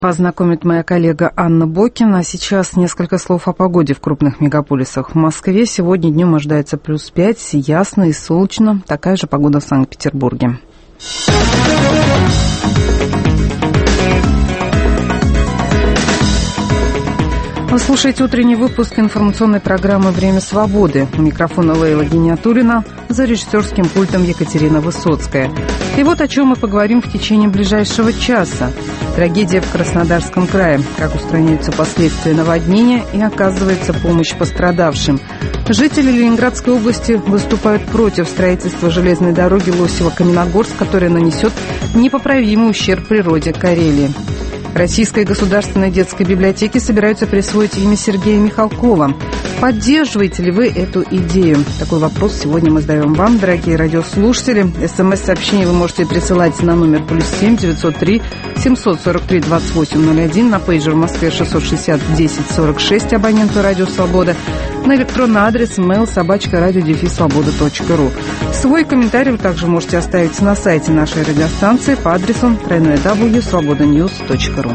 Познакомит моя коллега Анна Бокина. А сейчас несколько слов о погоде в крупных мегаполисах. В Москве сегодня днем ожидается плюс 5, ясно и солнечно. Такая же погода в Санкт-Петербурге. Вы слушаете утренний выпуск информационной программы «Время свободы». У микрофона Лейла Гиниатуллина, за режиссерским пультом Екатерина Высоцкая. И вот о чем мы поговорим в течение ближайшего часа. Трагедия в Краснодарском крае, как устраняются последствия наводнения и оказывается помощь пострадавшим. Жители Ленинградской области выступают против строительства железной дороги Лосево-Каменногорск, которая нанесет непоправимый ущерб природе Карелии. Российской государственной детской библиотеке собираются присвоить имя Сергея Михалкова. Поддерживаете ли вы эту идею? Такой вопрос сегодня мы задаем вам, дорогие радиослушатели. СМС-сообщение вы можете присылать на номер +7 903 743 2801, на пейджер в Москве 660 10 46 абоненту «Радио Свобода», на электронный адрес mail@radio-svoboda.ru. Свой комментарий вы также можете оставить на сайте нашей радиостанции по адресу www.svobodanews.ru.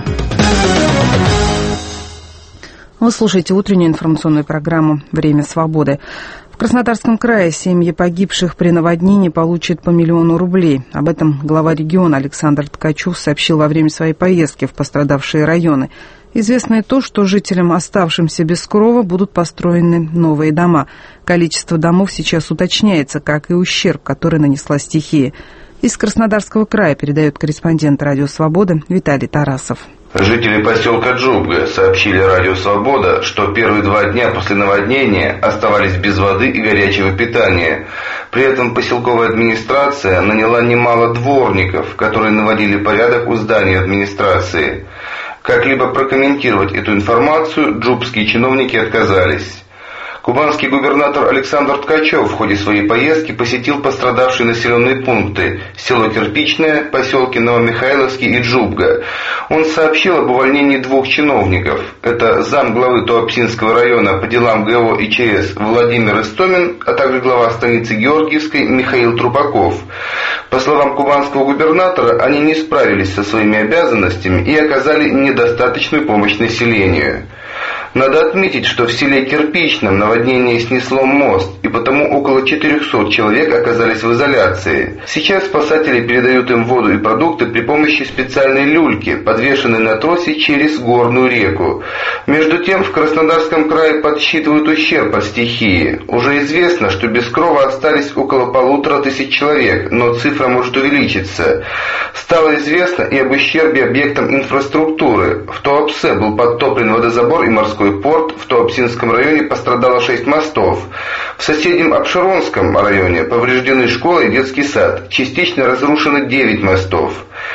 Вы слушаете утреннюю информационную программу «Время свободы». В Краснодарском крае семьи погибших при наводнении получат по 1 миллиону рублей. Об этом глава региона Александр Ткачев сообщил во время своей поездки в пострадавшие районы. Известно и то, что жителям, оставшимся без крова, будут построены новые дома. Количество домов сейчас уточняется, как и ущерб, который нанесла стихия. Из Краснодарского края передает корреспондент «Радио Свобода» Виталий Тарасов. Жители поселка Джубга сообщили «Радио Свобода», что первые 2 дня после наводнения оставались без воды и горячего питания. При этом поселковая администрация наняла немало дворников, которые наводили порядок у здания администрации. Как-либо прокомментировать эту информацию джубские чиновники отказались. Кубанский губернатор Александр Ткачев в ходе своей поездки посетил пострадавшие населенные пункты село Кирпичное, поселки Новомихайловский и Джубга. Он сообщил об увольнении 2 чиновников. Это замглавы Туапсинского района по делам ГО и ЧС Владимир Истомин, а также глава станицы Георгиевской Михаил Трупаков. По словам кубанского губернатора, они не справились со своими обязанностями и оказали недостаточную помощь населению. Надо отметить, что в селе Кирпичном наводнение снесло мост, и потому около 400 человек оказались в изоляции. Сейчас спасатели передают им воду и продукты при помощи специальной люльки, подвешенной на тросе через горную реку. Между тем, в Краснодарском крае подсчитывают ущерб от стихии. Уже известно, что без крова остались около 1500 человек, но цифра может увеличиться. Стало известно и об ущербе объектам инфраструктуры. В Туапсе был подтоплен водозабор и морской порт, в Туапсинском районе пострадало 6 мостов. В соседнем Апшеронском районе повреждены школа и детский сад. Частично разрушены 9 мостов.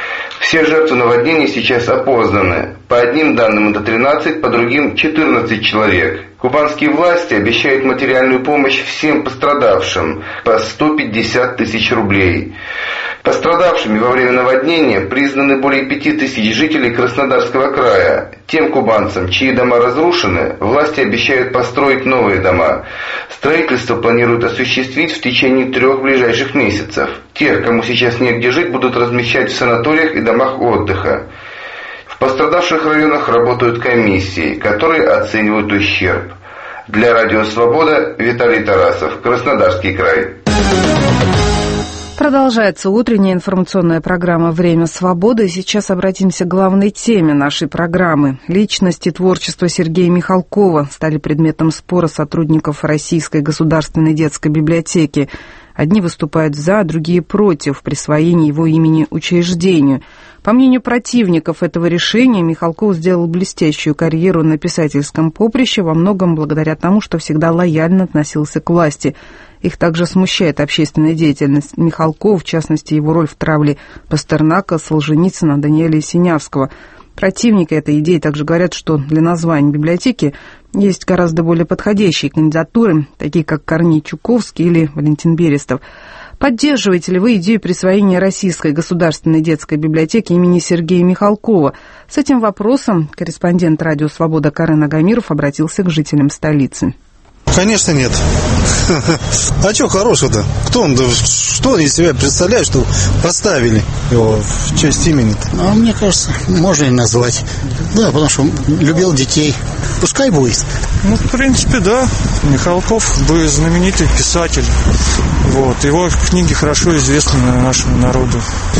Все жертвы наводнений сейчас опознаны. По одним данным это 13, по другим 14 человек. Кубанские власти обещают материальную помощь всем пострадавшим по 150 тысяч рублей. Пострадавшими во время наводнения признаны более 5000 жителей Краснодарского края. Тем кубанцам, чьи дома разрушены, власти обещают построить новые дома. Строительство планируют осуществить в течение 3 ближайших месяцев. Тех, кому сейчас негде жить, будут размещать в санаториях и домах отдыха. В пострадавших районах работают комиссии, которые оценивают ущерб. Для «Радио Свобода» Виталий Тарасов, Краснодарский край. Продолжается утренняя информационная программа «Время свободы». И сейчас обратимся к главной теме нашей программы. Личность и творчество Сергея Михалкова стали предметом спора сотрудников Российской государственной детской библиотеки. Одни выступают за, другие против присвоения его имени учреждению. По мнению противников этого решения, Михалков сделал блестящую карьеру на писательском поприще, во многом благодаря тому, что всегда лояльно относился к власти. Их также смущает общественная деятельность Михалкова, в частности, его роль в травле Пастернака, Солженицына, Даниэля Синявского. Противники этой идеи также говорят, что для названия библиотеки есть гораздо более подходящие кандидатуры, такие как Корней Чуковский или Валентин Берестов. Поддерживаете ли вы идею присвоения Российской государственной детской библиотеки имени Сергея Михалкова? С этим вопросом корреспондент «Радио Свобода» Карен Агамиров обратился к жителям столицы. Конечно, нет. А что хорошего-то? Кто он? Что он из себя представляет, что поставили его в честь имени-то? Ну, мне кажется, можно и назвать. Да, потому что любил детей. Пускай будет. Ну, в принципе, да. Михалков был знаменитый писатель. Вот. Его книги хорошо известны нашему народу.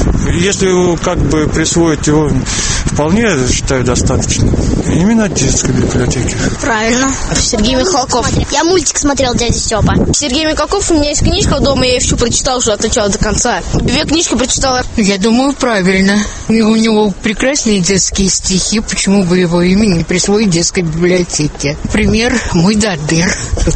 Если как бы присвоить его, вполне, я считаю, достаточно. Именно детской библиотеки. Правильно. Сергей Михалков. Я мультик смотрел «Дядя Степа». Сергей Михалков, у меня есть книжка дома, я ее всю прочитала уже от начала до конца. 2 книжки прочитала. Я думаю, правильно. У него прекрасные детские стихи, почему бы его имя не присвоить детской библиотеке. Например, «Мой Дадыр»,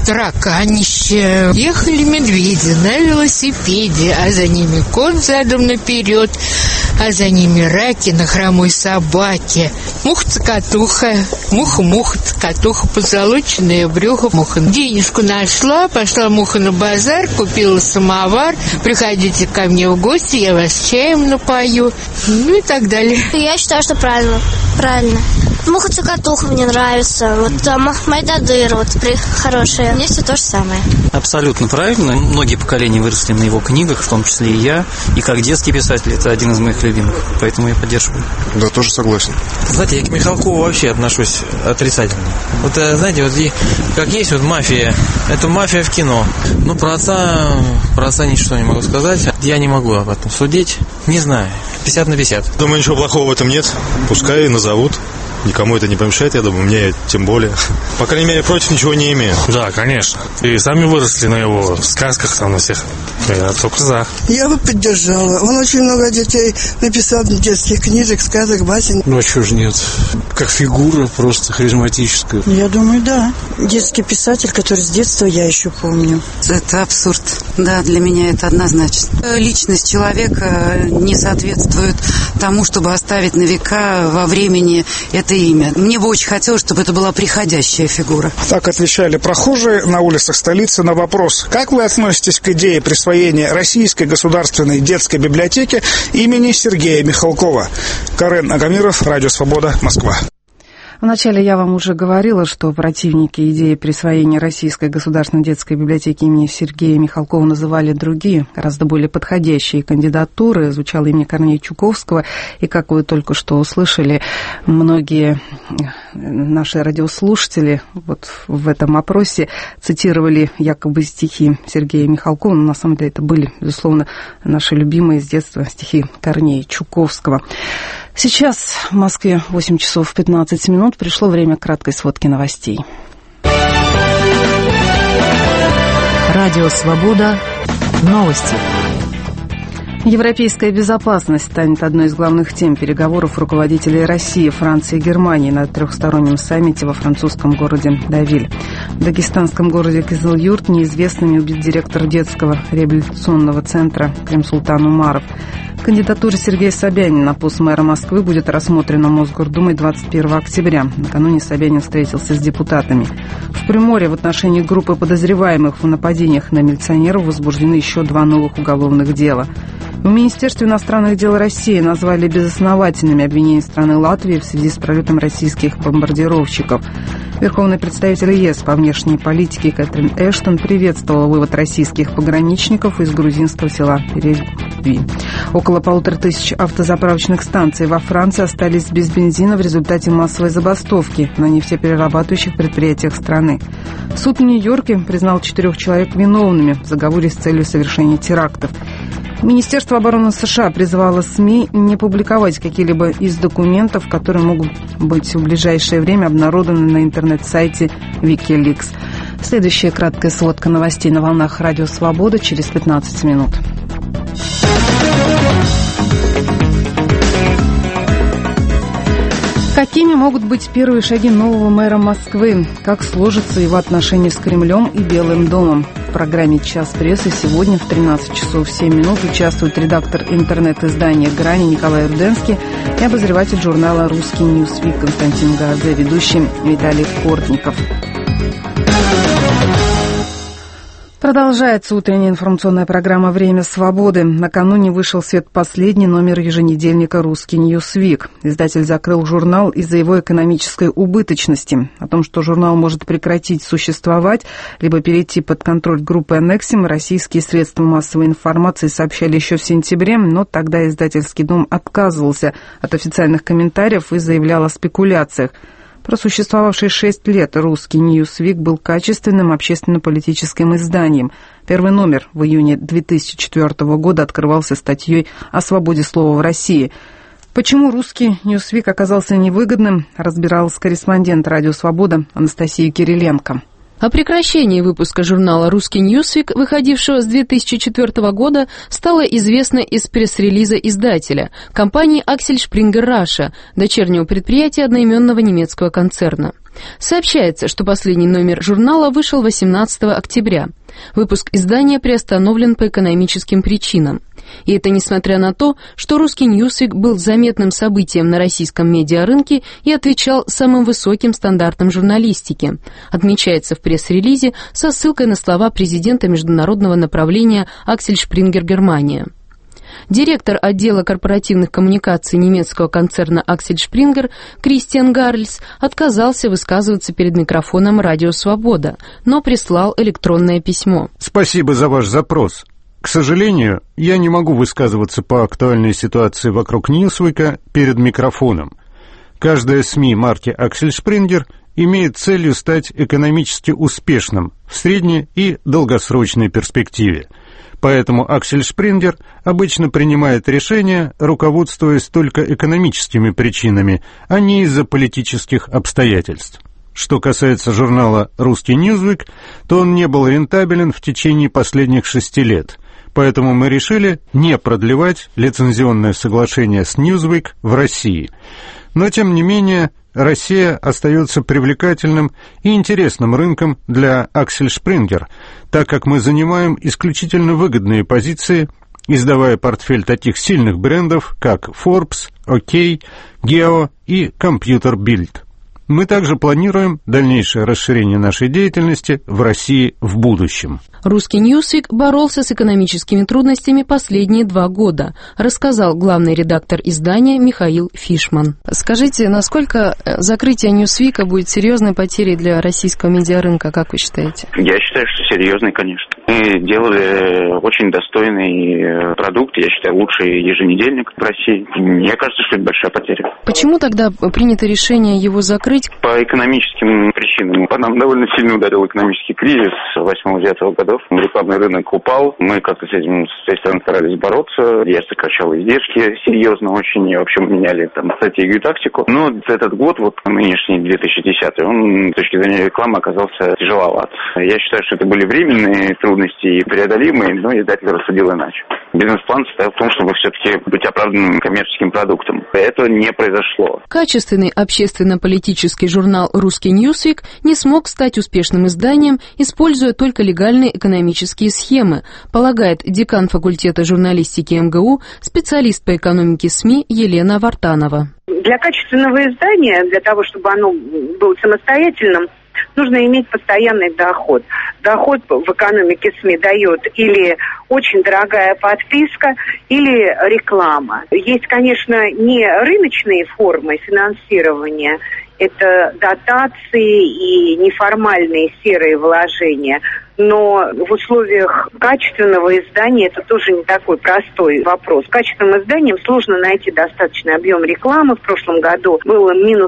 «Тараканище». Ехали медведи на велосипеде, а за ними кот задом наперед, а за ними раки на хромой собаке. Муха-цокотуха, муха-цокотуха, позолоченная брюхо муха. Денежку нашла, пошла муха на базар, купила самовар. Приходите ко мне в гости, я вас чаем напою. Ну и так далее. Я считаю, что правильно. Правильно. Муха-цокотуха мне нравится. Вот «Мой Дадыр», вот хорошая. Мне все то же самое. Абсолютно правильно. Многие поколения выросли на его книгах, в том числе и я. И как детский писатель, это один из моих любимых. Поэтому я поддерживаю. Да, тоже согласен. Знаете, я к Михалкову вообще отношусь отрицательно. Вот, знаете, вот как есть вот мафия, это мафия в кино. Ну, про отца ничего не могу сказать. Я не могу об этом судить. Не знаю. 50 на 50. Думаю, ничего плохого в этом нет. Пускай назовут. Никому это не помешает, я думаю, мне тем более. По крайней мере, против ничего не имею. Да, конечно. И сами выросли на его сказках там на всех. Я только за. Я бы поддержала. Он очень много детей написал детских книжек, сказок, басен. Ну, а чего же нет? Как фигура просто харизматическая. Я думаю, да. Детский писатель, который с детства я еще помню. Это абсурд. Да, для меня это однозначно. Личность человека не соответствует тому, чтобы оставить на века во времени это имя. Мне бы очень хотелось, чтобы это была приходящая фигура. Так отвечали прохожие на улицах столицы на вопрос: как вы относитесь к идее присвоения Российской государственной детской библиотеки имени Сергея Михалкова? Карен Агамиров, Радио Свобода, Москва. Вначале я вам уже говорила, что противники идеи присвоения Российской государственной детской библиотеки имени Сергея Михалкова называли другие, гораздо более подходящие кандидатуры. Звучало имя Корнея Чуковского, и, как вы только что услышали, многие наши радиослушатели вот в этом опросе цитировали якобы стихи Сергея Михалкова, но на самом деле это были, безусловно, наши любимые с детства стихи Корнея Чуковского. Сейчас в Москве 8 часов 15 минут. Пришло время краткой сводки новостей. Радио «Свобода». Новости. Европейская безопасность станет одной из главных тем переговоров руководителей России, Франции и Германии на трехстороннем саммите во французском городе Девиль. В дагестанском городе Кызыл-Юрт неизвестными убит директор детского реабилитационного центра Клим-Султан Умаров. Кандидатура Сергея Собянина на пост мэра Москвы будет рассмотрена Мосгордумой 21 октября. Накануне Собянин встретился с депутатами. В Приморье в отношении группы подозреваемых в нападениях на милиционеров возбуждены еще 2 новых уголовных дела. В Министерстве иностранных дел России назвали безосновательными обвинения страны Латвии в связи с пролетом российских бомбардировщиков. Верховный представитель ЕС по внешней политике Кэтрин Эштон приветствовала вывод российских пограничников из грузинского села Перегви. Около 1500 автозаправочных станций во Франции остались без бензина в результате массовой забастовки на нефтеперерабатывающих предприятиях страны. Суд в Нью-Йорке признал 4 человек виновными в заговоре с целью совершения терактов. Министерство обороны США призывало СМИ не публиковать какие-либо из документов, которые могут быть в ближайшее время обнародованы на интернет-сайте Wikileaks. Следующая краткая сводка новостей на волнах Радио Свобода через 15 минут. Какими могут быть первые шаги нового мэра Москвы? Как сложатся его отношения с Кремлем и Белым домом? В программе «Час прессы» сегодня в 13 часов 7 минут участвует редактор интернет-издания «Грани» Николай Руденский и обозреватель журнала «Русский Ньюсвик» Константин Газе, ведущий Виталий Портников. Продолжается утренняя информационная программа «Время свободы». Накануне вышел в свет последний номер еженедельника «Русский Ньюсвик». Издатель закрыл журнал из-за его экономической убыточности. О том, что журнал может прекратить существовать, либо перейти под контроль группы «Аннексим», российские средства массовой информации сообщали еще в сентябре, но тогда издательский дом отказывался от официальных комментариев и заявлял о спекуляциях. Просуществовавший 6 лет «Русский Ньюсвик» был качественным общественно-политическим изданием. Первый номер в июне 2004 года открывался статьей о свободе слова в России. Почему «Русский Ньюсвик» оказался невыгодным, разбиралась корреспондент «Радио Свобода» Анастасия Кириленко. О прекращении выпуска журнала «Русский Ньюсвик», выходившего с 2004 года, стало известно из пресс-релиза издателя, компании «Аксель Шпрингер Раша», дочернего предприятия одноименного немецкого концерна. Сообщается, что последний номер журнала вышел 18 октября. Выпуск издания приостановлен по экономическим причинам. И это несмотря на то, что «Русский Ньюсвик» был заметным событием на российском медиарынке и отвечал самым высоким стандартам журналистики, отмечается в пресс-релизе со ссылкой на слова президента международного направления «Аксель Шпрингер Германия». Директор отдела корпоративных коммуникаций немецкого концерна «Аксель Шпрингер» Кристиан Гарльс отказался высказываться перед микрофоном «Радио Свобода», но прислал электронное письмо. Спасибо за ваш запрос. К сожалению, я не могу высказываться по актуальной ситуации вокруг Ньюсвика перед микрофоном. Каждая СМИ марки «Аксель Шпрингер» имеет целью стать экономически успешным в средней и долгосрочной перспективе. Поэтому «Аксель Шпрингер» обычно принимает решения, руководствуясь только экономическими причинами, а не из-за политических обстоятельств. Что касается журнала «Русский Ньюсвик», то он не был рентабелен в течение последних 6 лет, поэтому мы решили не продлевать лицензионное соглашение с Newsweek в России. Но, тем не менее, Россия остается привлекательным и интересным рынком для «Аксель Шпрингер», так как мы занимаем исключительно выгодные позиции, издавая портфель таких сильных брендов, как Forbes, OK, Geo и Computer Bild. Мы также планируем дальнейшее расширение нашей деятельности в России в будущем. «Русский Ньюсвик» боролся с экономическими трудностями последние 2 года, рассказал главный редактор издания Михаил Фишман. Скажите, насколько закрытие Ньюсвика будет серьезной потерей для российского медиарынка, как вы считаете? Я считаю, что серьезной, конечно. Мы делали очень достойный продукт, я считаю, лучший еженедельник в России. Мне кажется, что это большая потеря. Почему тогда принято решение его закрыть? По экономическим причинам. По нам довольно сильно ударил экономический кризис 8-9 годов. Рекламный рынок упал. Мы как-то с этим старались бороться. Я сокращал издержки серьезно очень. И, в общем, меняли там стратегию и тактику. Но этот год, вот нынешний 2010, он с точки зрения рекламы оказался тяжеловат. Я считаю, что это были временные трудности и преодолимые, но издатель рассудил иначе. Бизнес-план состоял в том, чтобы все-таки быть оправданным коммерческим продуктом. Это не произошло. Качественный общественно-политический журнал «Русский Ньюсвик» не смог стать успешным изданием, используя только легальные экономические схемы, полагает декан факультета журналистики МГУ, специалист по экономике СМИ Елена Вартанова. Для качественного издания, для того, чтобы оно было самостоятельным, нужно иметь постоянный доход. Доход в экономике СМИ дает или очень дорогая подписка, или реклама. Есть, конечно, не рыночные формы финансирования, это дотации и неформальные серые вложения. Но в условиях качественного издания это тоже не такой простой вопрос. Качественным изданием сложно найти достаточный объем рекламы. В прошлом году было минус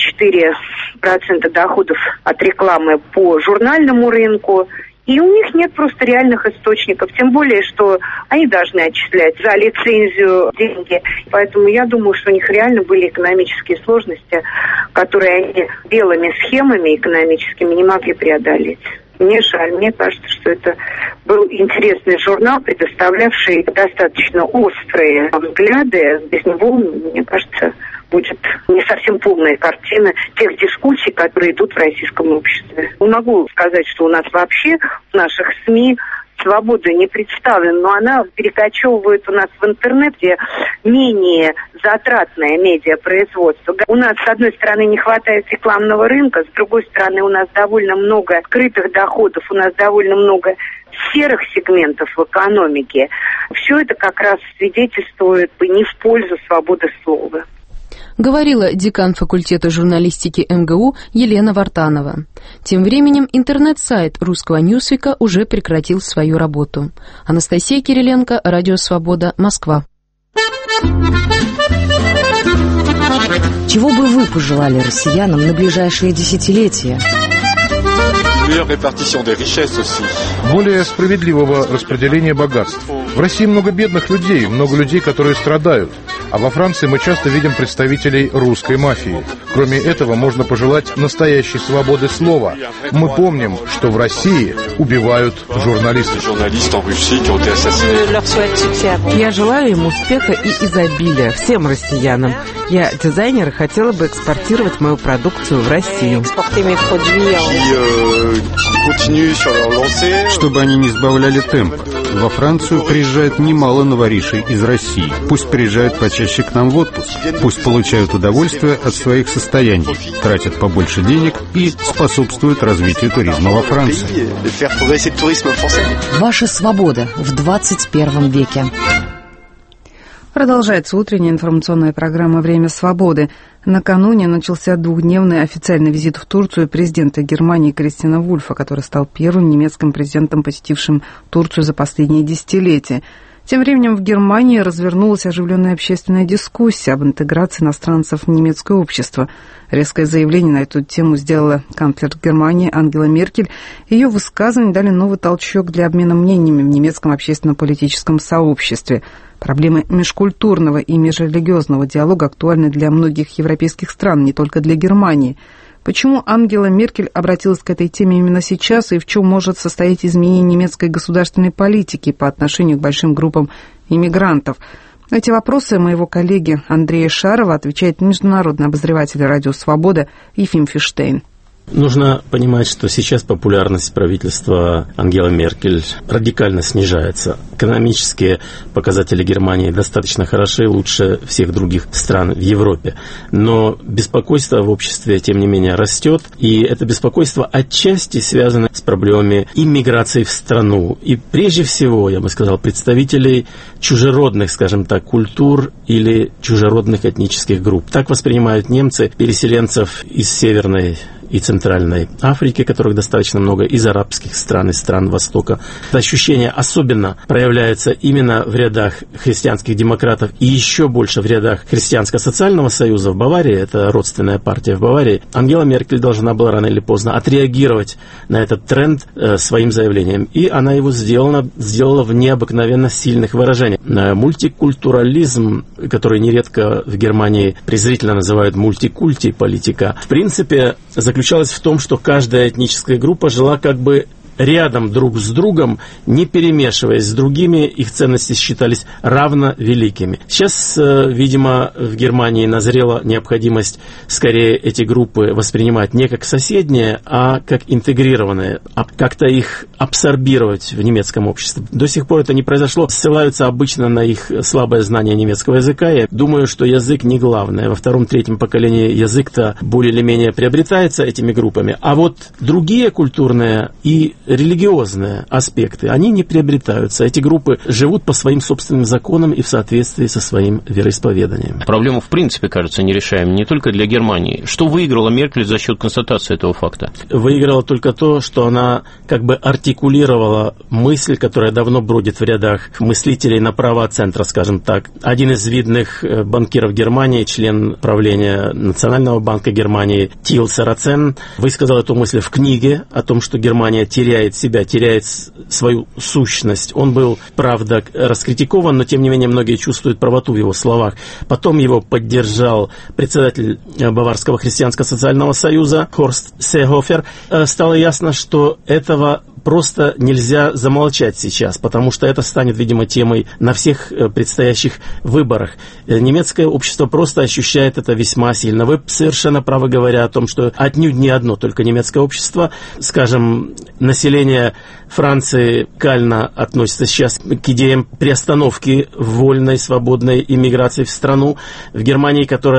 44% доходов от рекламы по журнальному рынку. И у них нет просто реальных источников, тем более, что они должны отчислять за лицензию деньги. Поэтому я думаю, что у них реально были экономические сложности, которые они белыми схемами экономическими не могли преодолеть. Мне жаль, мне кажется, что это был интересный журнал, предоставлявший достаточно острые взгляды. Без него, мне кажется, будет не совсем полная картина тех дискуссий, которые идут в российском обществе. Не могу сказать, что у нас вообще в наших СМИ свобода не представлена, но она перекочевывает у нас в интернет, где менее затратное медиапроизводство. У нас, с одной стороны, не хватает рекламного рынка, с другой стороны, у нас довольно много скрытых доходов, у нас довольно много серых сегментов в экономике, все это как раз свидетельствует не в пользу свободы слова. Говорила декан факультета журналистики МГУ Елена Вартанова. Тем временем интернет-сайт русского Ньюсвика уже прекратил свою работу. Анастасия Кириленко, Радио Свобода, Москва. Чего бы вы пожелали россиянам на ближайшие десятилетия? Более справедливого распределения богатств. В России много бедных людей, много людей, которые страдают. А во Франции мы часто видим представителей русской мафии. Кроме этого, можно пожелать настоящей свободы слова. Мы помним, что в России убивают журналистов. Я желаю им успеха и изобилия всем россиянам. Я дизайнер и хотела бы экспортировать мою продукцию в Россию. Чтобы они не сбавляли темп. Во Францию приезжает немало новоришей из России. Пусть приезжают почаще к нам в отпуск. Пусть получают удовольствие от своих состояний, тратят побольше денег и способствуют развитию туризма во Франции. Ваша свобода в 21 веке. Продолжается утренняя информационная программа «Время свободы». Накануне начался двухдневный официальный визит в Турцию президента Германии Кристиана Вульфа, который стал первым немецким президентом, посетившим Турцию за последние десятилетия. Тем временем в Германии развернулась оживленная общественная дискуссия об интеграции иностранцев в немецкое общество. Резкое заявление на эту тему сделала канцлер Германии Ангела Меркель. Ее высказывания дали новый толчок для обмена мнениями в немецком общественно-политическом сообществе. Проблемы межкультурного и межрелигиозного диалога актуальны для многих европейских стран, не только для Германии. Почему Ангела Меркель обратилась к этой теме именно сейчас и в чем может состоять изменение немецкой государственной политики по отношению к большим группам иммигрантов? На эти вопросы моего коллеги Андрея Шарова отвечает международный обозреватель «Радио Свобода» Ефим Фиштейн. Нужно понимать, что сейчас популярность правительства Ангелы Меркель радикально снижается. Экономические показатели Германии достаточно хороши, лучше всех других стран в Европе. Но беспокойство в обществе, тем не менее, растет. И это беспокойство отчасти связано с проблемами иммиграции в страну. И прежде всего, я бы сказал, представителей чужеродных, скажем так, культур или чужеродных этнических групп. Так воспринимают немцы переселенцев из Северной и Центральной Африки, которых достаточно много, из арабских стран, из стран Востока. Это ощущение особенно проявляется именно в рядах христианских демократов и еще больше в рядах Христианско-социального союза в Баварии, это родственная партия в Баварии. Ангела Меркель должна была рано или поздно отреагировать на этот тренд своим заявлением. И она его сделала в необыкновенно сильных выражениях. Мультикультурализм, который нередко в Германии презрительно называют мультикульти политика, в принципе, заключалась в том, что каждая этническая группа жила как бы рядом друг с другом, не перемешиваясь с другими, их ценности считались равно великими. Сейчас, видимо, в Германии назрела необходимость скорее эти группы воспринимать не как соседние, а как интегрированные, а как-то их абсорбировать в немецком обществе. До сих пор это не произошло, ссылаются обычно на их слабое знание немецкого языка. Я думаю, что язык не главное. Во втором-третьем поколении язык-то более или менее приобретается этими группами, а вот другие культурные и религиозные аспекты, они не приобретаются. Эти группы живут по своим собственным законам и в соответствии со своим вероисповеданием. Проблему, в принципе, кажется, нерешаемой не только для Германии. Что выиграла Меркель за счет констатации этого факта? Выиграла только то, что она как бы артикулировала мысль, которая давно бродит в рядах мыслителей направо центра, скажем так. Один из видных банкиров Германии, член правления Национального банка Германии Тил Сарацен, высказал эту мысль в книге о том, что Германия теряет себя, теряет свою сущность. Он был, правда, раскритикован, но, тем не менее, многие чувствуют правоту в его словах. Потом его поддержал председатель Баварского христианско-социального союза Хорст Сеехофер. Стало ясно, что этого просто нельзя замолчать сейчас, потому что это станет, видимо, темой на всех предстоящих выборах. Немецкое общество просто ощущает это весьма сильно. Вы совершенно правы, говоря о том, что отнюдь не одно только немецкое общество, скажем, население Франции кально относится сейчас к идеям приостановки вольной, свободной иммиграции в страну. В Германии, которая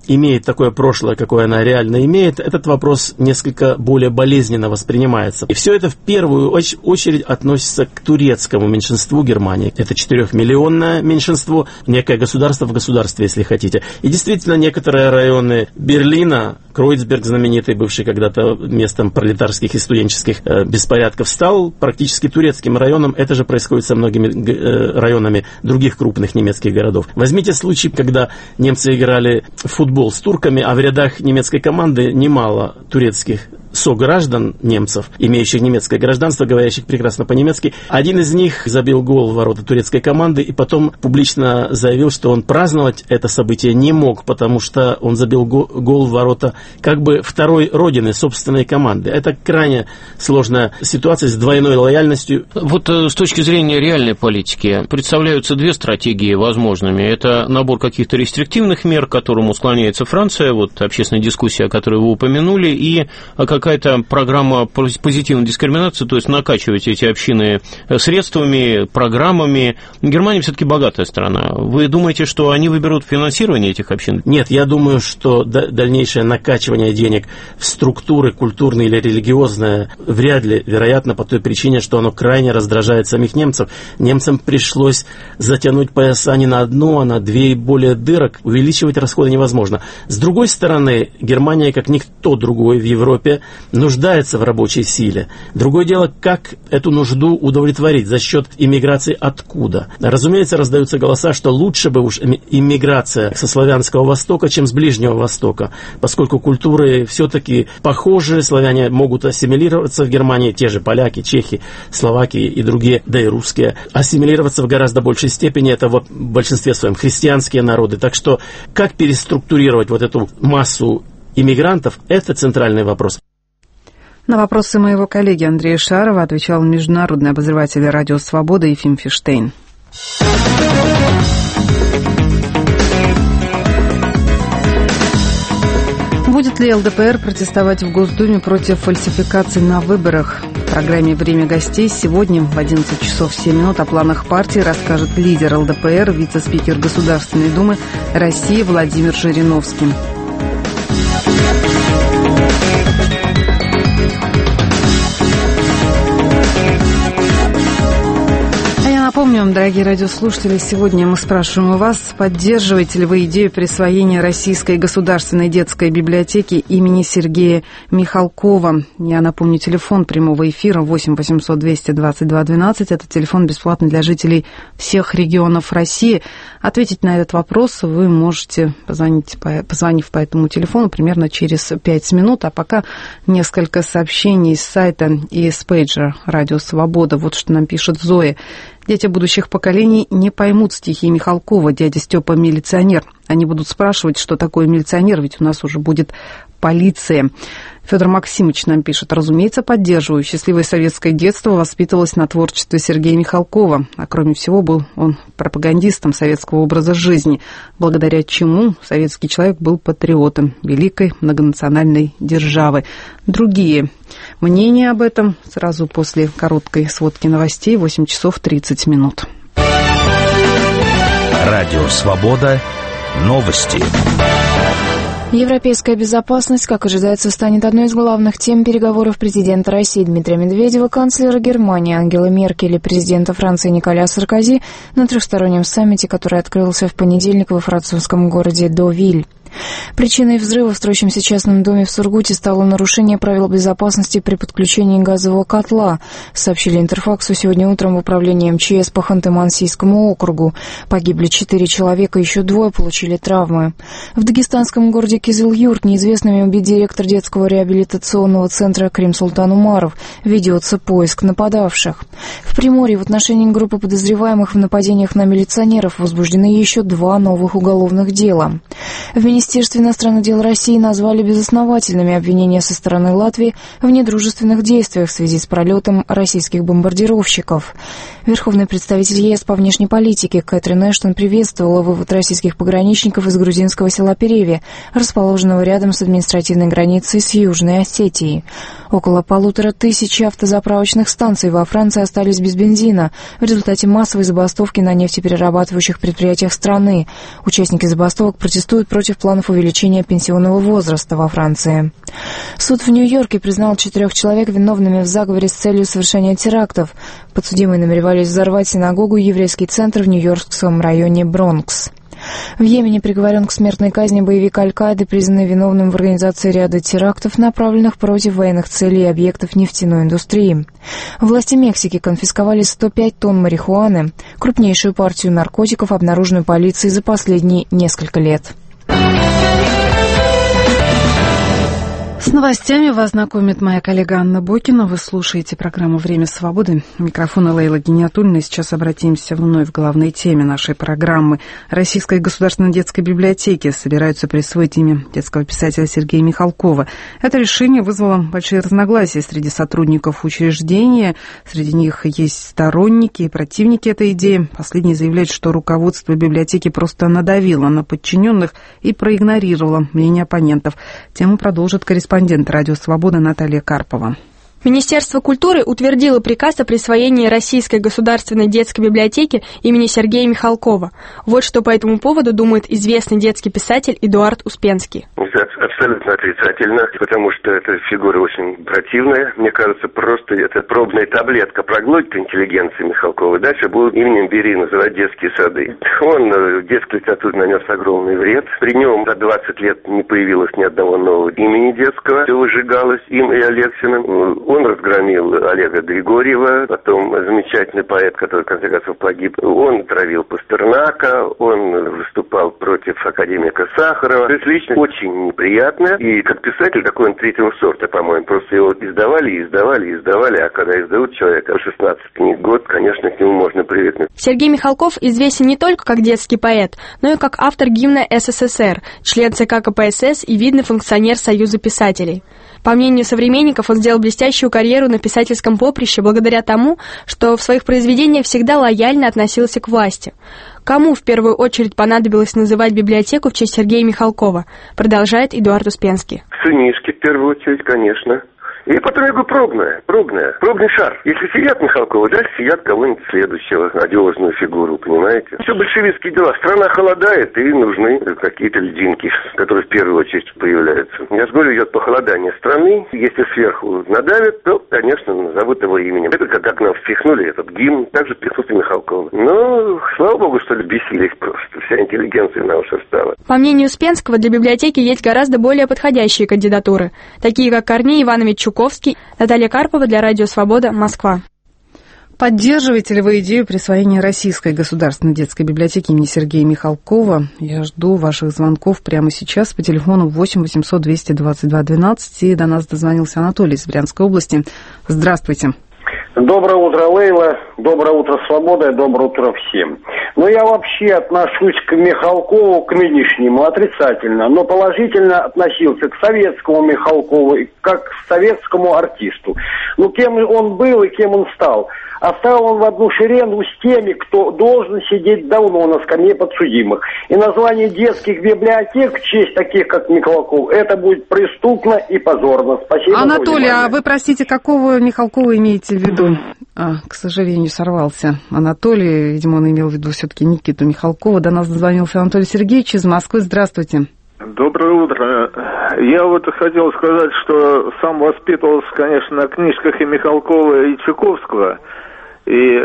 имеет такое прошлое, какое она реально имеет, этот вопрос несколько более болезненно воспринимается. И все это в первую очередь относится к турецкому меньшинству Германии. Это 4-миллионное меньшинство, некое государство в государстве, если хотите. И действительно, некоторые районы Берлина, Кройцберг, знаменитый, бывший когда-то местом пролетарских и студенческих беспорядков, стал практически турецким районом. Это же происходит со многими районами других крупных немецких городов. Возьмите случай, когда немцы играли в футбол с турками, а в рядах немецкой команды немало турецких сограждан немцев, имеющих немецкое гражданство, говорящих прекрасно по-немецки. Один из них забил гол в ворота турецкой команды и потом публично заявил, что он праздновать это событие не мог, потому что он забил гол в ворота как бы второй родины, собственной команды. Это крайне сложная ситуация с двойной лояльностью. Вот с точки зрения реальной политики представляются две стратегии возможными. Это набор каких-то рестриктивных мер, к которому склоняется Франция, вот общественная дискуссия, о которой вы упомянули, и какая-то программа позитивной дискриминации, то есть накачивать эти общины средствами, программами. Германия все-таки богатая страна. Вы думаете, что они выберут финансирование этих общин? Нет, я думаю, что дальнейшее накачивание денег в структуры культурные или религиозные вряд ли вероятно по той причине, что оно крайне раздражает самих немцев. Немцам пришлось затянуть пояса не на одну, а на две и более дырок. Увеличивать расходы невозможно. С другой стороны, Германия, как никто другой в Европе, нуждается в рабочей силе. Другое дело, как эту нужду удовлетворить, за счет иммиграции откуда. Разумеется, раздаются голоса, что лучше бы уж иммиграция со славянского Востока, чем с Ближнего Востока, поскольку культуры все-таки похожи, славяне могут ассимилироваться в Германии, те же поляки, чехи, словаки и другие, да и русские, ассимилироваться в гораздо большей степени, это в большинстве своем христианские народы. Так что как переструктурировать вот эту массу иммигрантов, это центральный вопрос. На вопросы моего коллеги Андрея Шарова отвечал международный обозреватель «Радио Свобода» Ефим Фиштейн. Будет ли ЛДПР протестовать в Госдуме против фальсификаций на выборах? В программе «Время гостей» сегодня в 11 часов 7 минут о планах партии расскажет лидер ЛДПР, вице-спикер Государственной Думы России Владимир Жириновский. Напомню вам, дорогие радиослушатели, сегодня мы спрашиваем у вас, поддерживаете ли вы идею присвоения Российской государственной детской библиотеки имени Сергея Михалкова. Я напомню, телефон прямого эфира 8 800 222 12. Это телефон бесплатный для жителей всех регионов России. Ответить на этот вопрос вы можете, позвонив по этому телефону, примерно через 5 минут. А пока несколько сообщений с сайта и с пейджа «Радио Свобода». Вот что нам пишет Зоя. Дети будущих поколений не поймут стихи Михалкова, дядя Степа милиционер. Они будут спрашивать, что такое милиционер, ведь у нас уже будет полиция. Федор Максимович нам пишет: разумеется, поддерживаю. Счастливое советское детство воспитывалось на творчестве Сергея Михалкова. А кроме всего, был он пропагандистом советского образа жизни, благодаря чему советский человек был патриотом великой многонациональной державы. Другие мнения об этом сразу после короткой сводки новостей, 8 часов 30 минут. Радио «Свобода». Новости. Европейская безопасность, как ожидается, станет одной из главных тем переговоров президента России Дмитрия Медведева, канцлера Германии Ангелы Меркель и президента Франции Николя Саркози на трехстороннем саммите, который открылся в понедельник во французском городе Довиль. Причиной взрыва в строящемся частном доме в Сургуте стало нарушение правил безопасности при подключении газового котла, сообщили Интерфаксу сегодня утром в управлении МЧС по Ханты-Мансийскому округу. Погибли 4 человека, еще 2 получили травмы. В дагестанском городе Кизыл-Юрт неизвестными убит директор детского реабилитационного центра Крим-Султан Умаров. Ведется поиск нападавших. В Приморье в отношении группы подозреваемых в нападениях на милиционеров возбуждены еще 2 новых уголовных дела. В Министерстве иностранных дел России назвали безосновательными обвинения со стороны Латвии в недружественных действиях в связи с пролетом российских бомбардировщиков. Верховный представитель ЕС по внешней политике Кэтрин Эштон приветствовала вывод российских пограничников из грузинского села Переве, расположенного рядом с административной границей с Южной Осетией. Около 1500 автозаправочных станций во Франции остались без бензина в результате массовой забастовки на нефтеперерабатывающих предприятиях страны. Участники забастовок протестуют против плана планов увеличения пенсионного возраста во Франции. Суд в Нью-Йорке признал 4 человек виновными в заговоре с целью совершения терактов. Подсудимые намеревались взорвать синагогу и еврейский центр в нью-йоркском районе Бронкс. В Йемене приговорен к смертной казни боевик Аль-Каиды, признанный виновным в организации ряда терактов, направленных против военных целей и объектов нефтяной индустрии. Власти Мексики конфисковали 105 тонн марихуаны, крупнейшую партию наркотиков, обнаруженную полицией за последние несколько лет. С новостями вас знакомит моя коллега Анна Бокина. Вы слушаете программу «Время свободы». Микрофон Лейла Гиниатуллина. Сейчас обратимся вновь к главной теме нашей программы. Российской государственной детской библиотеке собираются присвоить имя детского писателя Сергея Михалкова. Это решение вызвало большие разногласия среди сотрудников учреждения. Среди них есть сторонники и противники этой идеи. Последние заявляют, что руководство библиотеки просто надавило на подчиненных и проигнорировало мнение оппонентов. Тему продолжит корреспондент «Радио Свобода» Наталья Карпова. Министерство культуры утвердило приказ о присвоении Российской государственной детской библиотеки имени Сергея Михалкова. Вот что по этому поводу думает известный детский писатель Эдуард Успенский. Абсолютно отрицательно, потому что эта фигура очень противная. Мне кажется, просто это пробная таблетка проглотит интеллигенции Михалкова. Дальше будут именем Бери называть детские сады. Он в детской литературе нанес огромный вред. При нем за 20 лет не появилось ни одного нового имени детского. Все выжигалось им и Алексиным. Он разгромил Олега Григорьева, потом замечательный поэт, который, в конце концов, погиб. Он травил Пастернака, он выступал против академика Сахарова. То есть личность очень неприятная. И как писатель такой он третьего сорта, по-моему. Просто его издавали, а когда издают человека 16 книг в год, конечно, к нему можно привыкнуть. Сергей Михалков известен не только как детский поэт, но и как автор гимна СССР, член ЦК КПСС и видный функционер Союза писателей. По мнению современников, он сделал блестящую карьеру на писательском поприще благодаря тому, что в своих произведениях всегда лояльно относился к власти. Кому в первую очередь понадобилось называть библиотеку в честь Сергея Михалкова, продолжает Эдуард Успенский. Сынишки, в первую очередь, конечно. И потом я говорю, пробный шар. Если сидят Михалкова, дальше сидят кого-нибудь следующего, надежную фигуру, понимаете? Все большевистские дела. Страна холодает, и нужны какие-то льдинки, которые в первую очередь появляются. Я же говорю, идет похолодание страны. Если сверху надавят, то, конечно, назовут его именем. Это как нам впихнули этот гимн, также впихнули Михалкова. Но, слава богу, что ли, бесились просто. Вся интеллигенция на уши стала. По мнению Успенского, для библиотеки есть гораздо более подходящие кандидатуры, такие как Корней Иванович Чуковский. Наталья Карпова для Радио Свобода, Москва. Поддерживаете ли вы идею присвоения Российской государственной детской библиотеки имени Сергея Михалкова? Я жду ваших звонков прямо сейчас по телефону 8 800 222 12. И до нас дозвонился Анатолий из Брянской области. Здравствуйте. Доброе утро, Лейла. Доброе утро, Свобода. Доброе утро всем. Я вообще отношусь к Михалкову, к нынешнему, отрицательно, но положительно относился к советскому Михалкову, как к советскому артисту. Кем он был и кем он стал? Оставил он в одну шеренгу с теми, кто должен сидеть давно на скамье подсудимых. И название детских библиотек в честь таких, как Михалков, это будет преступно и позорно. Спасибо. Анатолий, а вы, простите, какого Михалкова имеете в виду? К сожалению, сорвался Анатолий. Видимо, он имел в виду все-таки Никиту Михалкова. До нас дозвонился Анатолий Сергеевич из Москвы. Здравствуйте. Доброе утро. Я хотел сказать, что сам воспитывался, конечно, на книжках и Михалкова, и Чуковского. И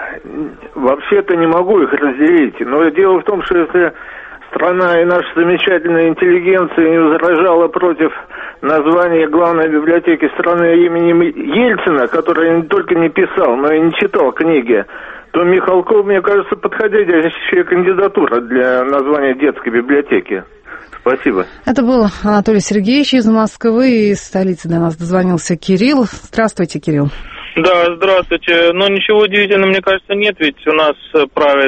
вообще-то не могу их разделить. Но дело в том, что если страна и наша замечательная интеллигенция не возражала против названия главной библиотеки страны именем Ельцина, который не только не писал, но и не читал книги, то Михалков, мне кажется, подходящая кандидатура для названия детской библиотеки. Спасибо. Это был Анатолий Сергеевич из Москвы, из столицы до нас дозвонился Кирилл. Здравствуйте, Кирилл. Да, здравствуйте. Ничего удивительного, мне кажется, нет, ведь у нас правит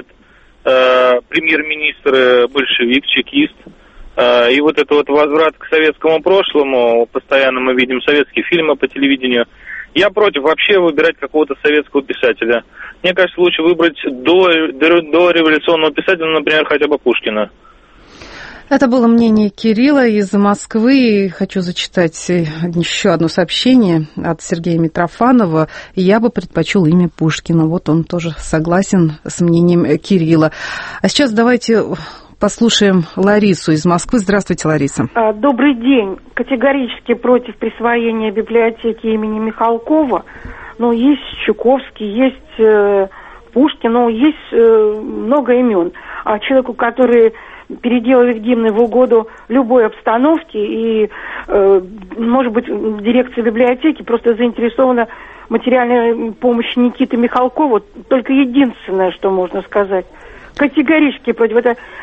премьер-министр большевик, чекист. И вот это возврат к советскому прошлому, постоянно мы видим советские фильмы по телевидению. Я против вообще выбирать какого-то советского писателя. Мне кажется, лучше выбрать до революционного писателя, например, хотя бы Пушкина. Это было мнение Кирилла из Москвы. Хочу зачитать еще одно сообщение от Сергея Митрофанова. Я бы предпочел имя Пушкина. Вот он тоже согласен с мнением Кирилла. А сейчас давайте послушаем Ларису из Москвы. Здравствуйте, Лариса. Добрый день. Категорически против присвоения библиотеки имени Михалкова. Ну, есть Чуковский, есть Пушкин, ну, есть много имен. А человеку, который переделывает гимны в угоду любой обстановке, и, может быть, дирекция библиотеки просто заинтересована в материальной помощи Никиты Михалкова, только единственное, что можно сказать. Категорически против.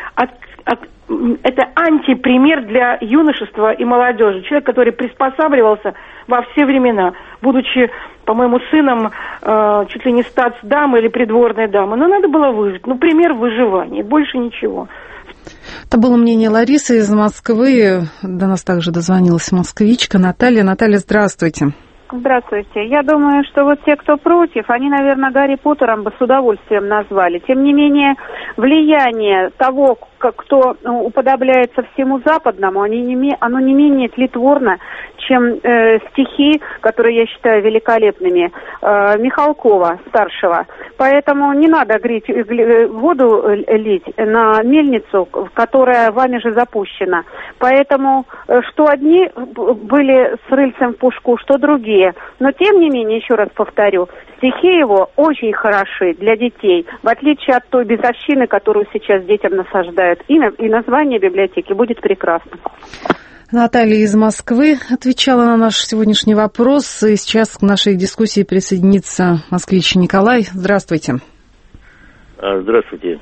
Это антипример для юношества и молодежи. Человек, который приспосабливался во все времена, будучи, по-моему, сыном чуть ли не статсдамы или придворной дамы. Но надо было выжить. Ну, пример выживания, больше ничего. Это было мнение Ларисы из Москвы. До нас также дозвонилась москвичка Наталья. Наталья, здравствуйте. Здравствуйте. Я думаю, что вот те, кто против, они, наверное, Гарри Поттером бы с удовольствием назвали. Тем не менее, влияние того, кто уподобляется всему западному, оно не менее тлетворно, чем стихи, которые я считаю великолепными, Михалкова, старшего. Поэтому не надо воду лить на мельницу, которая вами же запущена. Поэтому что одни были с рыльцем в пушку, что другие. Но тем не менее, еще раз повторю, стихи его очень хороши для детей, в отличие от той безовщины, которую сейчас детям насаждают. И название библиотеки будет прекрасно. Наталья из Москвы отвечала на наш сегодняшний вопрос. И сейчас к нашей дискуссии присоединится москвич Николай. Здравствуйте. Здравствуйте.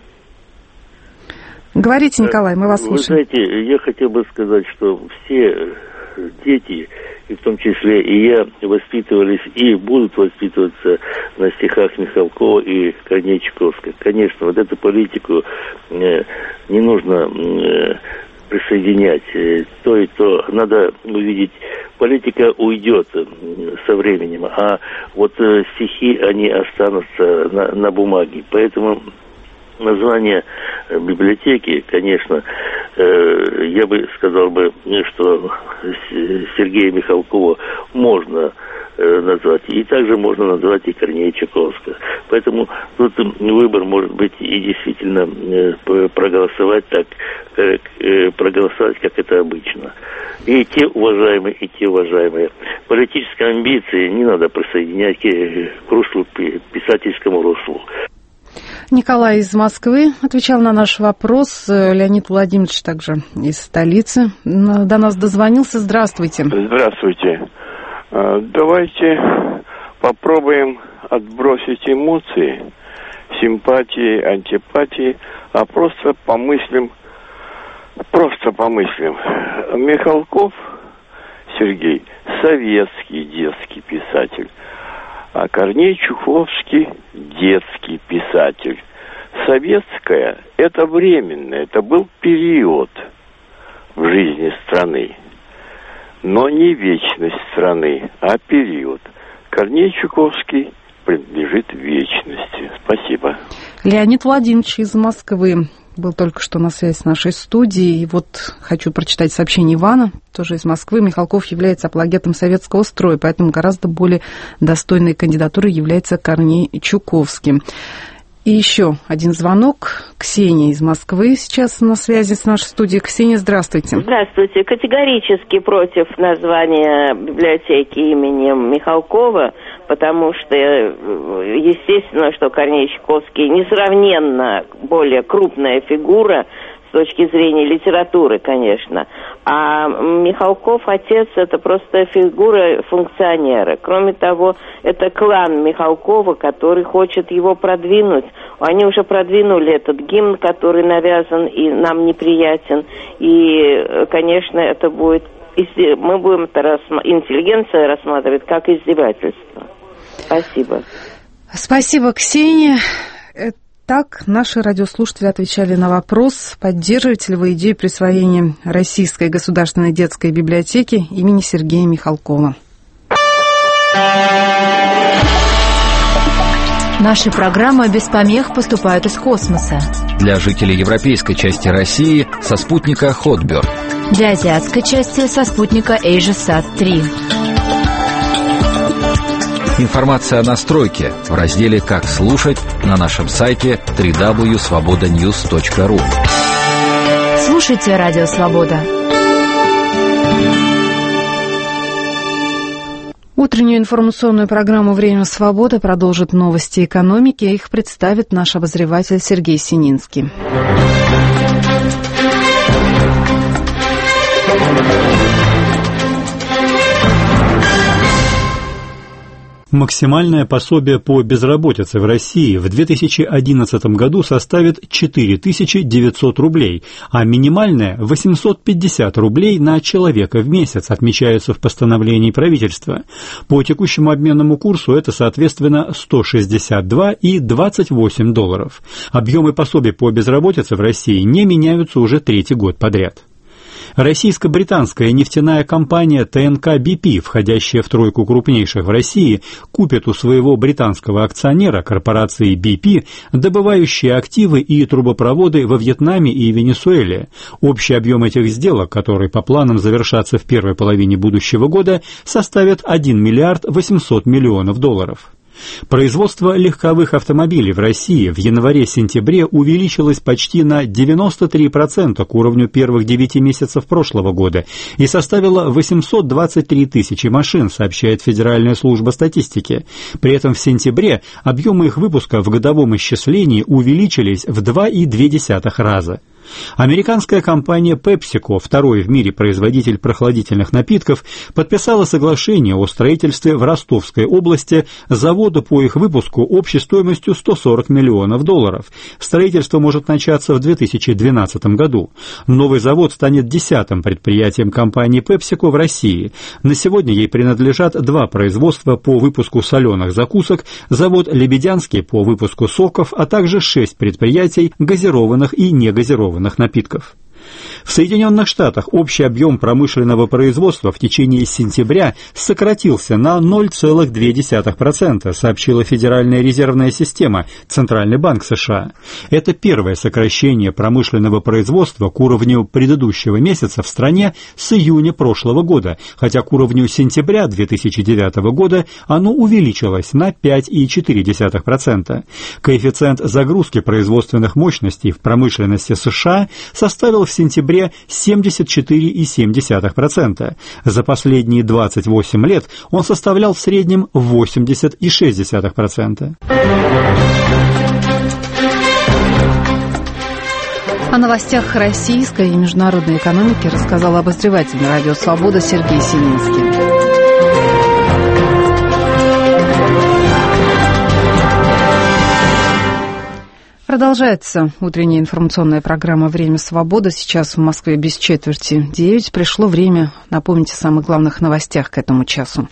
Говорите, Николай, мы вас слушаем. Вы знаете, я хотел бы сказать, что все дети, и в том числе и я, воспитывались и будут воспитываться на стихах Михалкова и Корнея Чуковского. Конечно, вот эту политику не нужно присоединять то и то. Надо увидеть, политика уйдет со временем, а вот стихи, они останутся на бумаге. Поэтому название библиотеки, конечно, я бы сказал бы, что Сергея Михалкова можно назвать, и также можно назвать и Корнея Чуковского. Поэтому тут выбор может быть и действительно проголосовать так, как это обычно. И те уважаемые, и те уважаемые. Политические амбиции не надо присоединять к руслу, писательскому руслу. Николай из Москвы отвечал на наш вопрос. Леонид Владимирович также из столицы до нас дозвонился. Здравствуйте. Здравствуйте. Давайте попробуем отбросить эмоции, симпатии, антипатии, а просто помыслим. Михалков Сергей – советский детский писатель, а Корней Чуковский – детский писатель. Советское – это временно, это был период в жизни страны, но не вечность страны, а период. Корней Чуковский принадлежит вечности. Спасибо. Леонид Владимирович из Москвы был только что на связи с нашей студией. И вот хочу прочитать сообщение Ивана, тоже из Москвы. Михалков является апологетом советского строя, поэтому гораздо более достойной кандидатурой является Корней Чуковский. И еще один звонок. Ксения из Москвы сейчас на связи с нашей студией. Ксения, здравствуйте. Здравствуйте. Категорически против названия библиотеки именем Михалкова, потому что, естественно, что Корней Чуковский несравненно более крупная фигура с точки зрения литературы, конечно. А Михалков, отец, это просто фигура функционера. Кроме того, это клан Михалкова, который хочет его продвинуть. Они уже продвинули этот гимн, который навязан и нам неприятен. И, конечно, это будет... Мы будем это интеллигенция рассматривать как издевательство. Спасибо. Спасибо, Ксения. Так, наши радиослушатели отвечали на вопрос, поддерживаете ли вы идею присвоения Российской государственной детской библиотеки имени Сергея Михалкова. Наши программы без помех поступают из космоса. Для жителей европейской части России со спутника Hotbird. Для азиатской части со спутника AsiaSat-3. Информация о настройке в разделе «Как слушать» на нашем сайте www.svobodanews.ru. Слушайте Радио Свобода. Утреннюю информационную программу «Время свободы» продолжит новости экономики. Их представит наш обозреватель Сергей Сининский. Максимальное пособие по безработице в России в 2011 году составит 4900 рублей, а минимальное – 850 рублей на человека в месяц, отмечается в постановлении правительства. По текущему обменному курсу это, соответственно, 162 и 28 долларов. Объемы пособий по безработице в России не меняются уже третий год подряд. Российско-британская нефтяная компания ТНК BP, входящая в тройку крупнейших в России, купит у своего британского акционера, корпорации BP, добывающие активы и трубопроводы во Вьетнаме и Венесуэле. Общий объем этих сделок, который по планам завершатся в первой половине будущего года, составит 1 миллиард 800 миллионов долларов. Производство легковых автомобилей в России в январе-сентябре увеличилось почти на 93% к уровню первых 9 месяцев прошлого года и составило 823 тысячи машин, сообщает Федеральная служба статистики. При этом в сентябре объемы их выпуска в годовом исчислении увеличились в 2,2 раза. Американская компания PepsiCo, второй в мире производитель прохладительных напитков, подписала соглашение о строительстве в Ростовской области завода по их выпуску общей стоимостью 140 миллионов долларов. Строительство может начаться в 2012 году. Новый завод станет 10-м предприятием компании PepsiCo в России. На сегодня ей принадлежат 2 производства по выпуску соленых закусок, завод Лебедянский по выпуску соков, а также 6 предприятий газированных и негазированных напитков. В Соединенных Штатах общий объем промышленного производства в течение сентября сократился на 0,2%, сообщила Федеральная резервная система, Центральный банк США. Это первое сокращение промышленного производства к уровню предыдущего месяца в стране с июня прошлого года, хотя к уровню сентября 2009 года оно увеличилось на 5,4%. Коэффициент загрузки производственных мощностей в промышленности США составил в сентябре 74,7%. За последние 28 лет он составлял в среднем 80,6%. О новостях российской и международной экономики рассказал обозреватель Радио Свобода Сергей Сининский. Продолжается утренняя информационная программа «Время свободы». Сейчас в Москве без четверти 9. Пришло время напомнить о самых главных новостях к этому часу.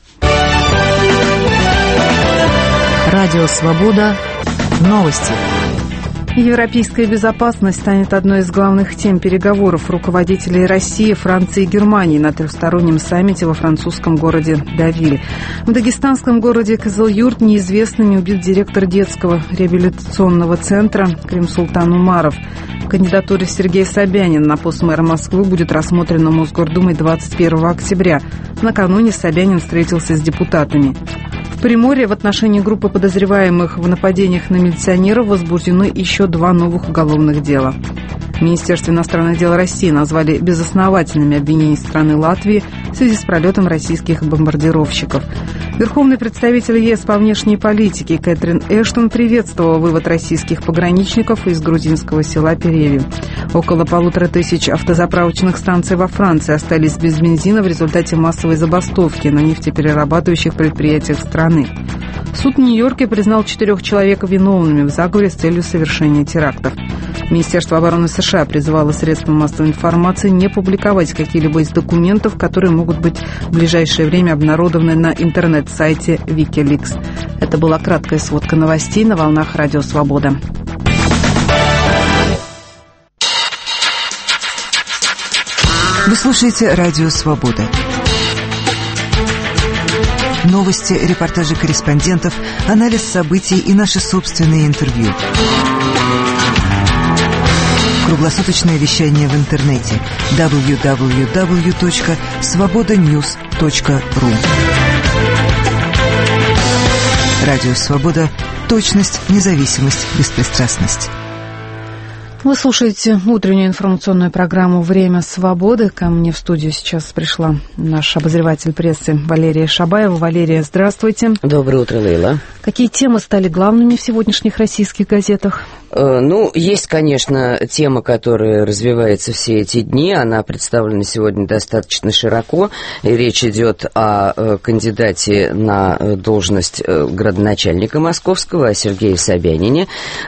Радио «Свобода». Новости. Европейская безопасность станет одной из главных тем переговоров руководителей России, Франции и Германии на трехстороннем саммите во французском городе Девиль. В дагестанском городе Кызыл-Юрт неизвестными убит директор детского реабилитационного центра Крим-Султан Умаров. Кандидатура Сергея Собянина на пост мэра Москвы будет рассмотрена Мосгордумой 21 октября. Накануне Собянин встретился с депутатами. В Приморье в отношении группы подозреваемых в нападениях на милиционеров возбуждены еще 2 новых уголовных дела. В Министерстве иностранных дел России назвали безосновательными обвинения страны Латвии в связи с пролетом российских бомбардировщиков. Верховный представитель ЕС по внешней политике Кэтрин Эштон приветствовала вывод российских пограничников из грузинского села Переви. Около 1500 автозаправочных станций во Франции остались без бензина в результате массовой забастовки на нефтеперерабатывающих предприятиях страны. Суд в Нью-Йорке признал 4 человека виновными в заговоре с целью совершения терактов. Министерство обороны США призывало средства массовой информации не публиковать какие-либо из документов, которые могут быть в ближайшее время обнародованы на интернет-сайте Wikileaks. Это была краткая сводка новостей на волнах Радио Свобода. Вы слушаете Радио Свобода. Новости, репортажи корреспондентов, анализ событий и наши собственные интервью. Круглосуточное вещание в интернете www.svobodanews.ru. Радио Свобода. Точность, независимость, беспристрастность. Вы слушаете утреннюю информационную программу «Время свободы». Ко мне в студию сейчас пришла наш обозреватель прессы Валерия Шабаева. Валерия, здравствуйте. Доброе утро, Лейла. Какие темы стали главными в сегодняшних российских газетах? Ну, есть, конечно, тема, которая развивается все эти дни. Она представлена сегодня достаточно широко. И речь идет о кандидате на должность градоначальника московского, о Сергее Собянине.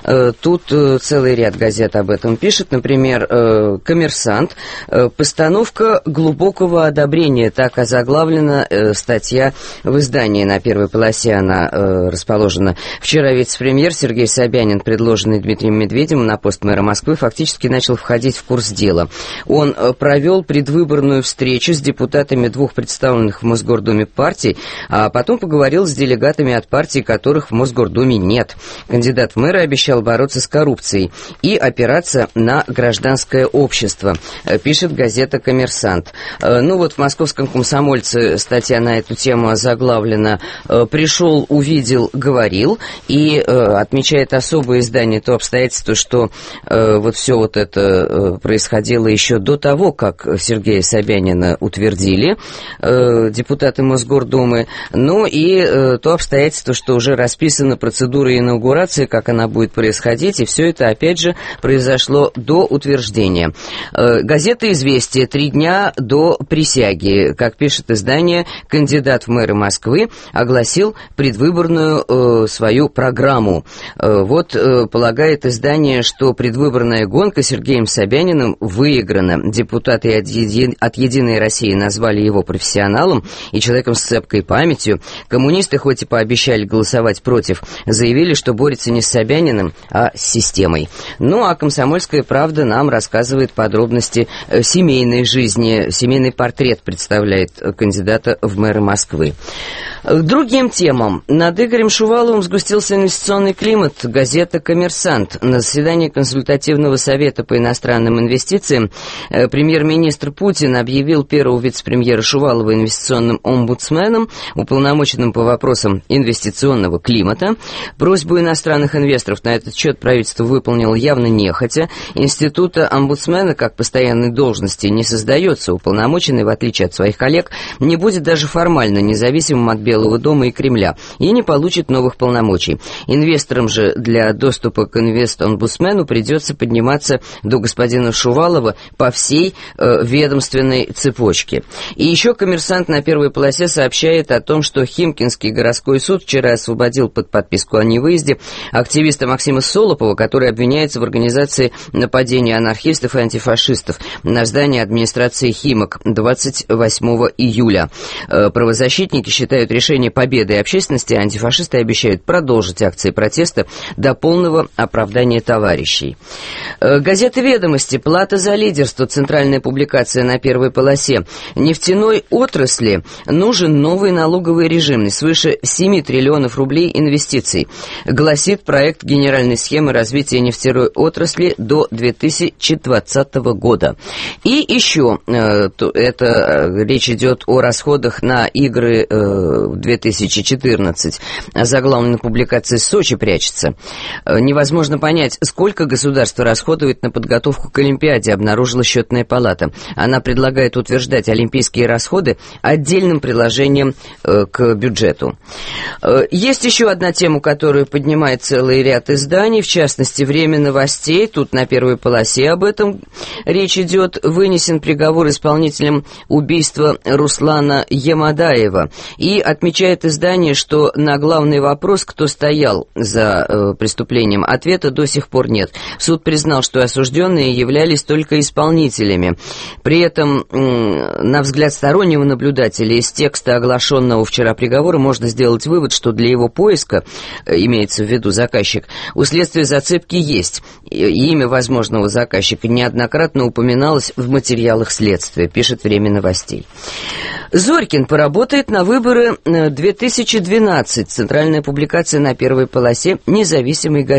Тут целый ряд газет об этом пишет. Например, «Коммерсант». «Постановка глубокого одобрения». Так озаглавлена статья в издании. На первой полосе она расположена. Вчера вице-премьер Сергей Собянин, предложенный Дмитрием Медведевым на пост мэра Москвы, фактически начал входить в курс дела. Он провел предвыборную встречу с депутатами двух представленных в Мосгордуме партий, а потом поговорил с делегатами от партий, которых в Мосгордуме нет. Кандидат в мэры обещал бороться с коррупцией и опираться на гражданское общество, пишет газета «Коммерсант». Ну вот в «Московском комсомольце» статья на эту тему озаглавлена «Пришел, увидел, говорил», и отмечает особое издание то обстоятельство, что вот все вот это происходило еще до того, как Сергея Собянина утвердили депутаты Мосгордумы, ну и то обстоятельство, что уже расписана процедура инаугурации, как она будет происходить, и все это, опять же, произошло до утверждения. Газета «Известия» 3 дня до присяги, как пишет издание, кандидат в мэры Москвы огласил предвыборную свою программу. Вот полагает издание, что предвыборная гонка Сергеем Собяниным выиграна. Депутаты от «Единой России» назвали его профессионалом и человеком с цепкой памятью. Коммунисты, хоть и пообещали голосовать против, заявили, что борются не с Собяниным, а с системой. Ну, а «Комсомольская правда» нам рассказывает подробности семейной жизни. Семейный портрет представляет кандидата в мэры Москвы. К другим темам. Над Игорем Шуваловым сгустился инвестиционный климат. Газета «Коммерсант». На заседании Консультативного совета по иностранным инвестициям премьер-министр Путин объявил первого вице-премьера Шувалова инвестиционным омбудсменом, уполномоченным по вопросам инвестиционного климата. Просьбу иностранных инвесторов на этот счет правительство выполнило явно нехотя. Института омбудсмена как постоянной должности не создается. Уполномоченный, в отличие от своих коллег, не будет даже формально независимым от Белого дома и Кремля и не получит новых полномочий. Инвесторам же для доступа к инвест-омбудсмену придется подниматься до господина Шувалова по всей ведомственной цепочке. И еще «Коммерсант» на первой полосе сообщает о том, что Химкинский городской суд вчера освободил под подписку о невыезде активиста Максима Солопова, который обвиняется в организации нападения анархистов и антифашистов на здание администрации Химок 28 июля. Правозащитники считают решение победой общественности, а антифашисты обещают продолжить акции протеста до полного оправдания товарищей. Газета «Ведомости». Плата за лидерство. Центральная публикация на первой полосе. Нефтяной отрасли нужен новый налоговый режим. Свыше 7 триллионов рублей инвестиций. Гласит проект генеральной схемы развития нефтяной отрасли до 2020 года. И еще, речь идет о расходах на игры 2014. Заглавная публикация «Сочи прячется». Невозможно понять, сколько государство расходует на подготовку к Олимпиаде, обнаружила счетная палата. Она предлагает утверждать олимпийские расходы отдельным приложением к бюджету. Есть еще одна тема, которую поднимает целый ряд изданий, в частности, «Время новостей». Тут на первой полосе об этом речь идет. Вынесен приговор исполнителям убийства Руслана Ямадаева. И отмечает издание, что на главный вопрос, кто стоял за преступлением, ответа до сих пор нет. Суд признал, что осужденные являлись только исполнителями. При этом, на взгляд стороннего наблюдателя, из текста оглашенного вчера приговора можно сделать вывод, что для его поиска, имеется в виду заказчик, у следствия зацепки есть. Имя возможного заказчика неоднократно упоминалось в материалах следствия, пишет «Время новостей». Зорькин поработает на выборы 2012. Центральная публикация на первой полосе независимой газеты.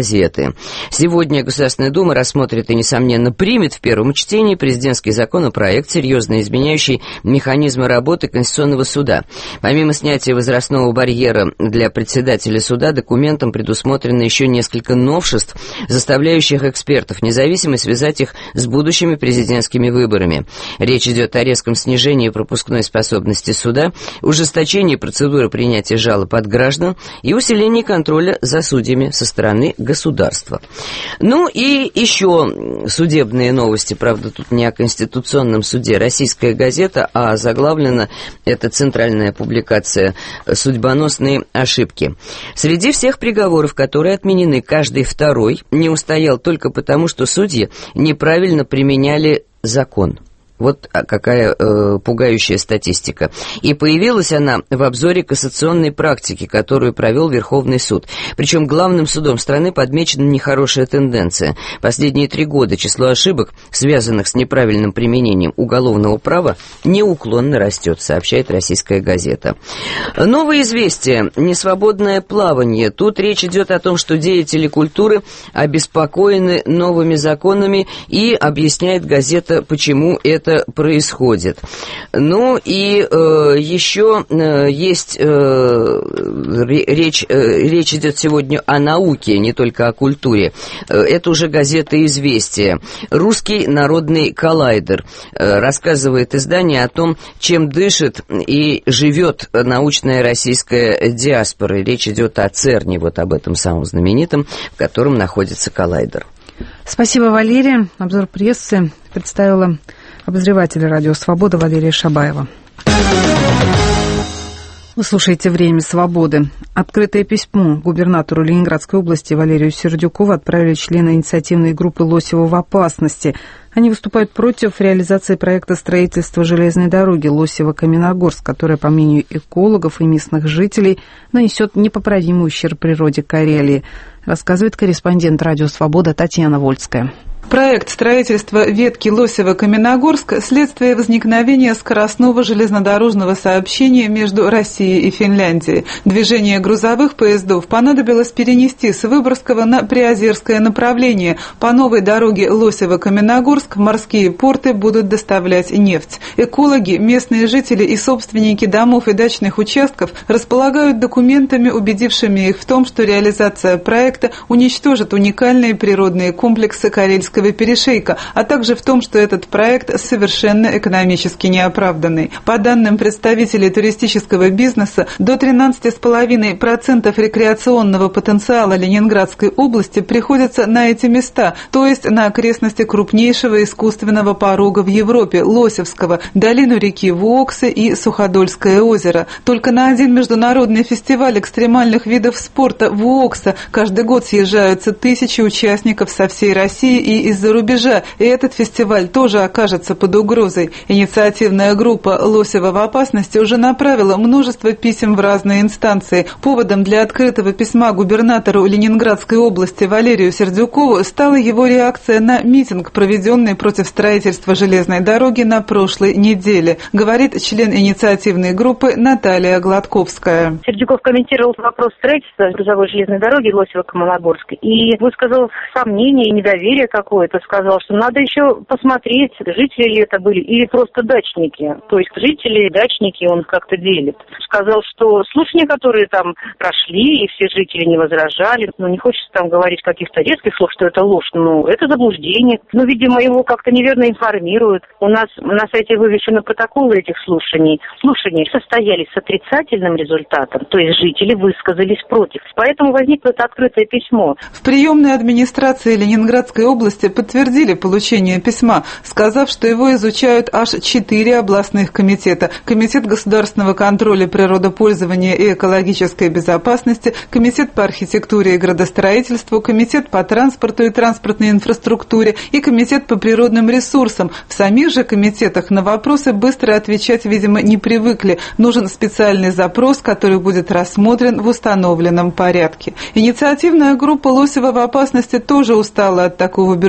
20-е. Сегодня Государственная Дума рассмотрит и, несомненно, примет в первом чтении президентский законопроект, серьезно изменяющий механизмы работы Конституционного суда. Помимо снятия возрастного барьера для председателя суда, документом предусмотрено еще несколько новшеств, заставляющих экспертов независимо связать их с будущими президентскими выборами. Речь идет о резком снижении пропускной способности суда, ужесточении процедуры принятия жалоб от граждан и усилении контроля за судьями со стороны государства. Ну и еще судебные новости, правда, тут не о Конституционном суде. «Российская газета», а заглавлена эта центральная публикация «Судьбоносные ошибки». Среди всех приговоров, которые отменены, каждый второй не устоял только потому, что судьи неправильно применяли закон. Вот какая пугающая статистика. И появилась она в обзоре кассационной практики, которую провел Верховный суд. Причем главным судом страны подмечена нехорошая тенденция. Последние 3 года число ошибок, связанных с неправильным применением уголовного права, неуклонно растет, сообщает «Российская газета». Новое известие. Несвободное плавание. Тут речь идет о том, что деятели культуры обеспокоены новыми законами, и объясняет газета, почему это происходит. Ну и еще есть речь идет сегодня о науке, не только о культуре. Это уже газета «Известия». «Русский народный коллайдер». Рассказывает издание о том, чем дышит и живет научная российская диаспора. Речь идет о ЦЕРНе, вот об этом самом знаменитом, в котором находится коллайдер. Спасибо, Валерия. Обзор прессы представила обозреватель «Радио Свобода» Валерия Шабаева. Вы слушаете «Время свободы». Открытое письмо губернатору Ленинградской области Валерию Сердюкову отправили члены инициативной группы «Лосева в опасности». Они выступают против реализации проекта строительства железной дороги Лосево-Каменногорск, которая, по мнению экологов и местных жителей, нанесет непоправимый ущерб природе Карелии, рассказывает корреспондент «Радио Свобода» Татьяна Вольская. Проект строительства ветки Лосево-Каменногорск – следствие возникновения скоростного железнодорожного сообщения между Россией и Финляндией. Движение грузовых поездов понадобилось перенести с Выборгского на Приозерское направление. По новой дороге Лосево-Каменногорск в морские порты будут доставлять нефть. Экологи, местные жители и собственники домов и дачных участков располагают документами, убедившими их в том, что реализация проекта уничтожит уникальные природные комплексы Карельского перешейка, а также в том, что этот проект совершенно экономически неоправданный. По данным представителей туристического бизнеса, до 13,5% рекреационного потенциала Ленинградской области приходится на эти места, то есть на окрестности крупнейшего искусственного порога в Европе – Лосевского, долину реки Вуоксы и Суходольское озеро. Только на один международный фестиваль экстремальных видов спорта Вуокса каждый год съезжаются тысячи участников со всей России и из-за рубежа, и этот фестиваль тоже окажется под угрозой. Инициативная группа «Лосева в опасности» уже направила множество писем в разные инстанции. Поводом для открытого письма губернатору Ленинградской области Валерию Сердюкову стала его реакция на митинг, проведенный против строительства железной дороги на прошлой неделе, говорит член инициативной группы Наталья Гладковская. Сердюков комментировал вопрос строительства грузовой железной дороги Лосево-Каменногорск и высказал сомнение и недоверие какое-то, сказал, что надо еще посмотреть, жители ли это были или просто дачники. То есть жители, дачники, он как-то делит. Сказал, что слушания, которые там прошли, и все жители не возражали, не хочется там говорить каких-то резких слов, что это ложь, это заблуждение. Видимо, его как-то неверно информируют. У нас на сайте вывешены протоколы этих слушаний. Слушания состоялись с отрицательным результатом, то есть жители высказались против. Поэтому возникло это открытое письмо. В приемной администрации Ленинградской области подтвердили получение письма, сказав, что его изучают аж 4 областных комитета. Комитет государственного контроля природопользования и экологической безопасности, Комитет по архитектуре и градостроительству, Комитет по транспорту и транспортной инфраструктуре и Комитет по природным ресурсам. В самих же комитетах на вопросы быстро отвечать, видимо, не привыкли. Нужен специальный запрос, который будет рассмотрен в установленном порядке. Инициативная группа «Лосева в опасности» тоже устала от такого бюрократического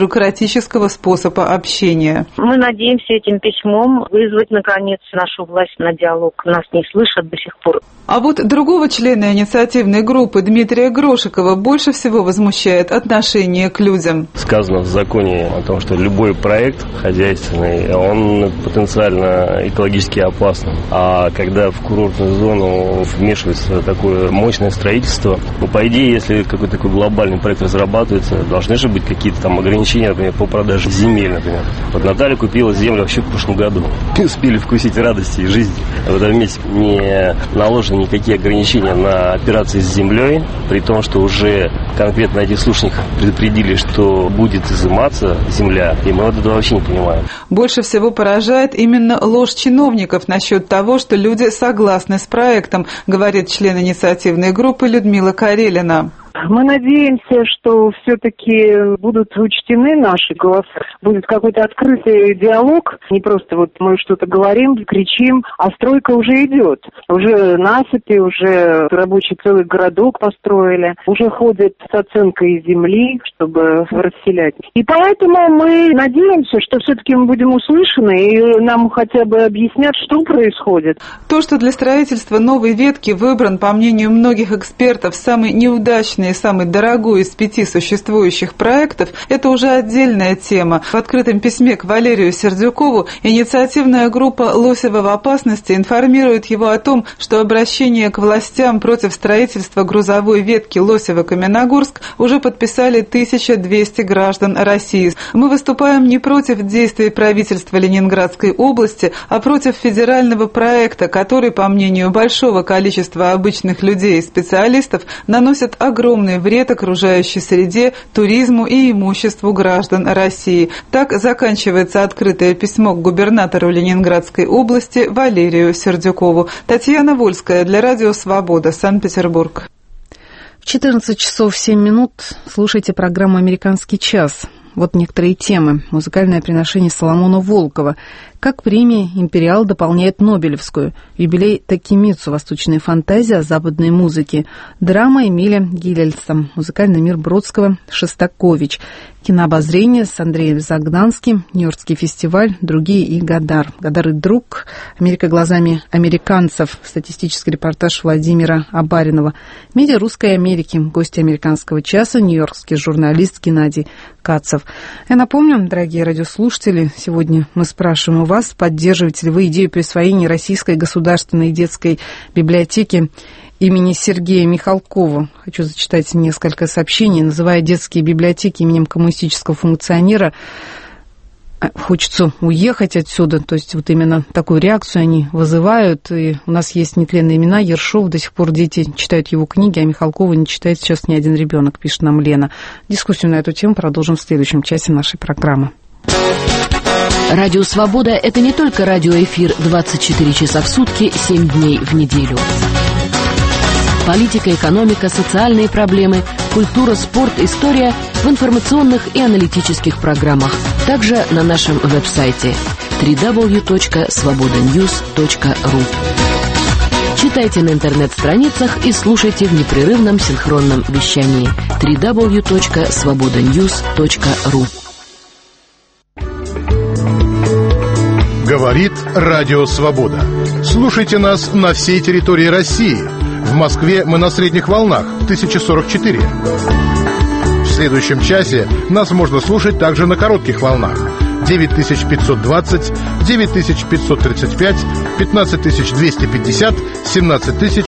бюрократического способа общения. Мы надеемся этим письмом вызвать, наконец, нашу власть на диалог. Нас не слышат до сих пор. А вот другого члена инициативной группы Дмитрия Грошикова больше всего возмущает отношение к людям. Сказано в законе о том, что любой проект хозяйственный, он потенциально экологически опасным. А когда в курортную зону вмешивается такое мощное строительство, по идее, если какой-то такой глобальный проект разрабатывается, должны же быть какие-то там ограничения, например, по продаже земель, например. Вот Наталья купила землю вообще в прошлом году. Успели вкусить радости и жизни. В этом месте не наложены никакие ограничения на операции с землей, при том, что уже конкретно этих слушников предупредили, что будет изыматься земля, и мы вот этого вообще не понимаем. Больше всего поражает именно ложь чиновников насчет того, что люди согласны с проектом, говорит член инициативной группы Людмила Карелина. Мы надеемся, что все-таки будут учтены наши голоса, будет какой-то открытый диалог, не просто вот мы что-то говорим, кричим, а стройка уже идет. Уже насыпи, уже рабочий целый городок построили, уже ходят с оценкой земли, чтобы расселять. И поэтому мы надеемся, что все-таки мы будем услышаны и нам хотя бы объяснят, что происходит. То, что для строительства новой ветки выбран, по мнению многих экспертов, самый неудачный и самый дорогой из 5 существующих проектов, это уже отдельная тема. В открытом письме к Валерию Сердюкову инициативная группа «Лосева в опасности» информирует его о том, что обращение к властям против строительства грузовой ветки Лосево-Каменногорск уже подписали 1200 граждан России. Мы выступаем не против действий правительства Ленинградской области, а против федерального проекта, который, по мнению большого количества обычных людей и специалистов, наносит огромный вред окружающей среде, туризму и имуществу граждан России. Так заканчивается открытое письмо к губернатору Ленинградской области Валерию Сердюкову. Татьяна Вольская для Радио Свобода, Санкт-Петербург. В 14 часов 7 минут слушайте программу «Американский час». Вот некоторые темы. Музыкальное приношение Соломона Волкова. Как премия «Империал» дополняет Нобелевскую. Юбилей Такимицу. Восточная фантазия о западной музыке. Драма Эмиля Гилельса. Музыкальный мир Бродского. Шостакович. Кинообозрение с Андреем Загданским. Нью-Йоркский фестиваль. Другие и Гадар. Гадар и друг. Америка глазами американцев. Статистический репортаж Владимира Абаринова. Медиа русской Америки. Гости американского часа. Нью-Йоркский журналист Геннадий Кацев. Я напомню, дорогие радиослушатели, сегодня мы спрашиваем у вас, поддерживаете ли вы идею присвоения Российской государственной детской библиотеки имени Сергея Михалкова. Хочу зачитать несколько сообщений. Называя детские библиотеки именем коммунистического функционера, хочется уехать отсюда. То есть вот именно такую реакцию они вызывают. И у нас есть нетленные имена. Ершов, до сих пор дети читают его книги, а Михалкова не читает сейчас ни один ребенок, пишет нам Лена. Дискуссию на эту тему продолжим в следующем часе нашей программы. Радио «Свобода» — это не только радиоэфир 24 часа в сутки, 7 дней в неделю. Политика, экономика, социальные проблемы, культура, спорт, история в информационных и аналитических программах. Также на нашем веб-сайте www.svobodanews.ru. Читайте на интернет-страницах и слушайте в непрерывном синхронном вещании www.svobodanews.ru. Говорит Радио Свобода. Слушайте нас на всей территории России. В Москве мы на средних волнах 1044. В следующем часе нас можно слушать также на коротких волнах 9520, 9535, 15250, 17000